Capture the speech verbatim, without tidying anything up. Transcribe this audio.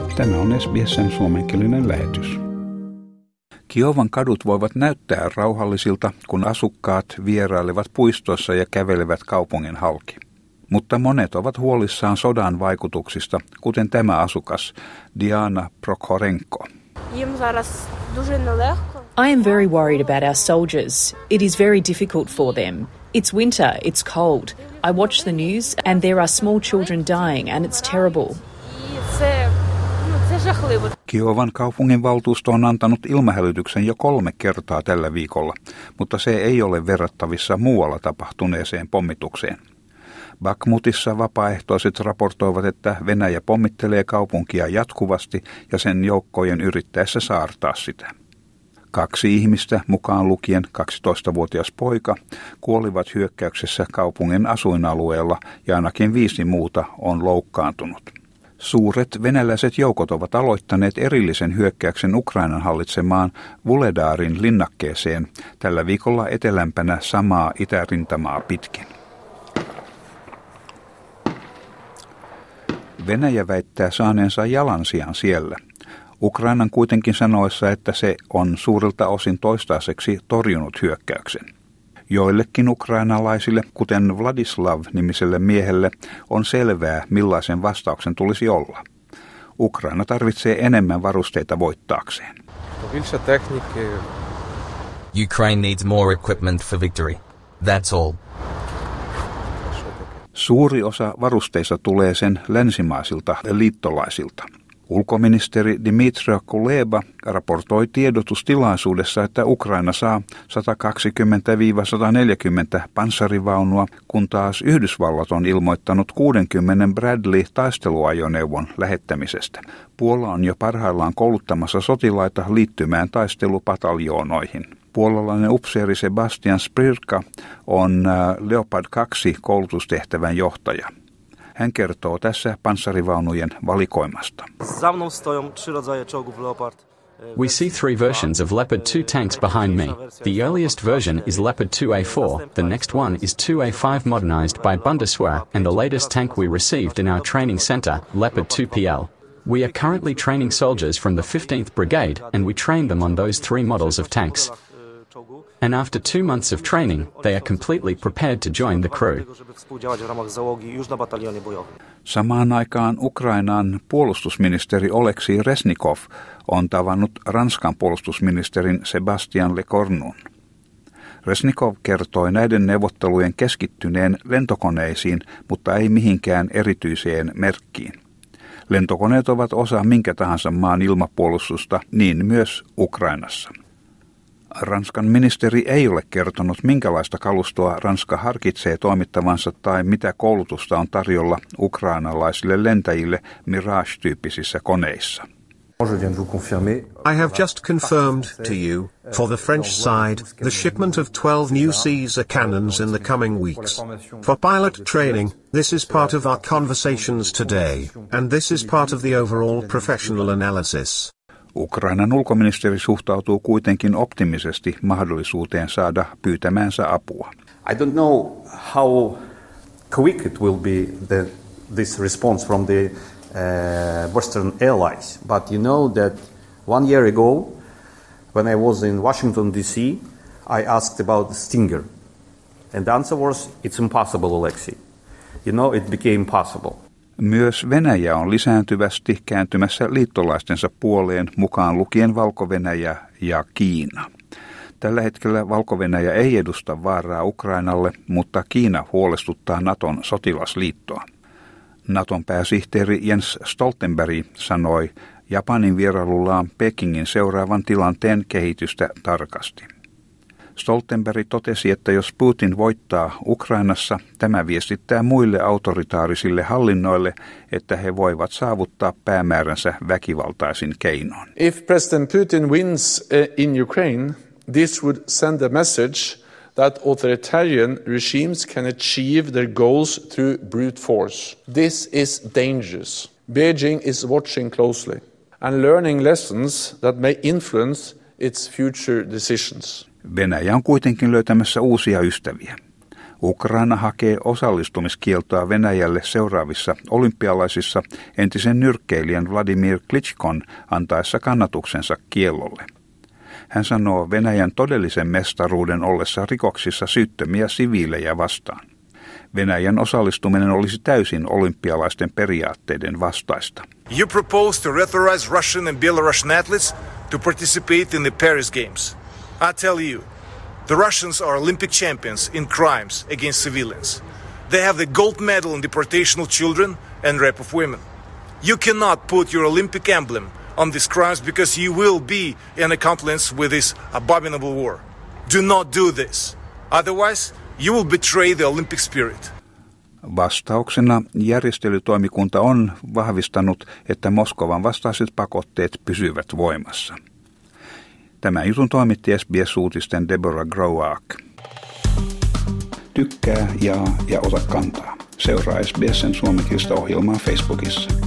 Tämä on S B S:n suomenkielinen lähetys. Kiovan kadut voivat näyttää rauhallisilta, kun asukkaat vierailevat puistoissa ja kävelevät kaupungin halki. Mutta monet ovat huolissaan sodan vaikutuksista, kuten tämä asukas, Diana Prokhorenko. I am very worried about our soldiers. It is very difficult for them. It's winter, it's cold. I watch the news and there are small children dying and it's terrible. Kiovan kaupungin valtuusto on antanut ilmahälytyksen jo kolme kertaa tällä viikolla, mutta se ei ole verrattavissa muualla tapahtuneeseen pommitukseen. Bakhmutissa vapaaehtoiset raportoivat, että Venäjä pommittelee kaupunkia jatkuvasti ja sen joukkojen yrittäessä saartaa sitä. Kaksi ihmistä, mukaan lukien kaksitoistavuotias poika, kuolivat hyökkäyksessä kaupungin asuinalueella ja ainakin viisi muuta on loukkaantunut. Suuret venäläiset joukot ovat aloittaneet erillisen hyökkäyksen Ukrainan hallitsemaan Vuhledarin linnakkeeseen tällä viikolla etelämpänä samaa itärintamaa pitkin. Venäjä väittää saaneensa jalansijan siellä. Ukrainan kuitenkin sanoessa, että se on suurilta osin toistaiseksi torjunut hyökkäyksen. Joillekin ukrainalaisille, kuten Vladislav-nimiselle miehelle, on selvää, millaisen vastauksen tulisi olla. Ukraina tarvitsee enemmän varusteita voittaakseen. Ukraine needs more equipment for victory. That's all. Suuri osa varusteista tulee sen länsimaisilta liittolaisilta. Ulkoministeri Dmytro Kuleba raportoi tiedotustilaisuudessa, että Ukraina saa sata kaksikymmentä sata neljäkymmentä panssarivaunua, kun taas Yhdysvallat on ilmoittanut kuusikymmentä Bradley-taisteluajoneuvon lähettämisestä. Puola on jo parhaillaan kouluttamassa sotilaita liittymään taistelupataljoonoihin. Puolalainen upseeri Sebastian Spyrka on Leopard kaksi koulutustehtävän johtaja. Hän kertoo tässä panssarivaunujen valikoimasta. We see three versions of Leopard two tanks behind me. The earliest version is Leopard two A four, the next one is two A five modernized by Bundeswehr, and the latest tank we received in our training center, Leopard two P L. We are currently training soldiers from the fifteenth Brigade, and we train them on those three models of tanks. And after two months of training, they are completely prepared to join the crew. Samaan aikaan Ukrainan puolustusministeri Oleksii Reznikov on tavannut Ranskan puolustusministerin Sébastien Lecornun. Reznikov kertoi näiden neuvottelujen keskittyneen lentokoneisiin, mutta ei mihinkään erityiseen merkkiin. Lentokoneet ovat osa minkä tahansa maan ilmapuolustusta, niin myös Ukrainassa. Ranskan ministeri ei ole kertonut, minkälaista kalustoa Ranska harkitsee toimittavansa tai mitä koulutusta on tarjolla ukrainalaisille lentäjille Mirage-tyyppisissä koneissa. I have just confirmed to you, for the French side, the shipment of twelve new Caesar cannons in the coming weeks. For pilot training, this is part of our conversations today, and this is part of the overall professional analysis. Ukrainan ulkoministeri suhtautuu kuitenkin optimisesti mahdollisuuteen saada pyytämäänsä apua. I don't know how quick it will be the, this response from the uh, Western allies, but you know that one year ago, when I was in Washington D C, I asked about the Stinger, and the answer was, it's impossible, Oleksiy. You know, it became possible. Myös Venäjä on lisääntyvästi kääntymässä liittolaistensa puoleen, mukaan lukien Valko-Venäjä ja Kiina. Tällä hetkellä Valko-Venäjä ei edusta vaaraa Ukrainalle, mutta Kiina huolestuttaa Naton sotilasliittoa. Naton pääsihteeri Jens Stoltenberg sanoi Japanin vierailullaan Pekingin seuraavan tilanteen kehitystä tarkasti. Stoltenberg totesi, että jos Putin voittaa Ukrainassa, tämä viestittää muille autoritaarisille hallinnoille, että he voivat saavuttaa päämääränsä väkivaltaisin keinoin. If President Putin wins in Ukraine, this would send a message that authoritarian regimes can achieve their goals through brute force. This is dangerous. Beijing is watching closely and learning lessons that may influence its future decisions. Venäjä on kuitenkin löytämässä uusia ystäviä. Ukraina hakee osallistumiskieltoa Venäjälle seuraavissa olympialaisissa entisen nyrkkeilijän Vladimir Klitschkon antaessa kannatuksensa kiellolle. Hän sanoo Venäjän todellisen mestaruuden ollessa rikoksissa syyttömiä siviilejä vastaan. Venäjän osallistuminen olisi täysin olympialaisten periaatteiden vastaista. You propose to authorize Russian and Belarusian athletes to participate in the Paris Games. I tell you, the Russians are Olympic champions in crimes against civilians. They have the gold medal in deportation of children and rape of women. You cannot put your Olympic emblem on these crimes because you will be an accomplice with this abominable war. Do not do this. Otherwise, you will betray the Olympic spirit. Vastauksena järjestelytoimikunta on vahvistanut, että Moskovan vastaiset pakotteet pysyvät voimassa. Tämän jutun toimitti S B S-uutisten Deborah Groark. Tykkää, jaa ja ota kantaa. Seuraa S B S:n suomenkielistä ohjelmaa Facebookissa.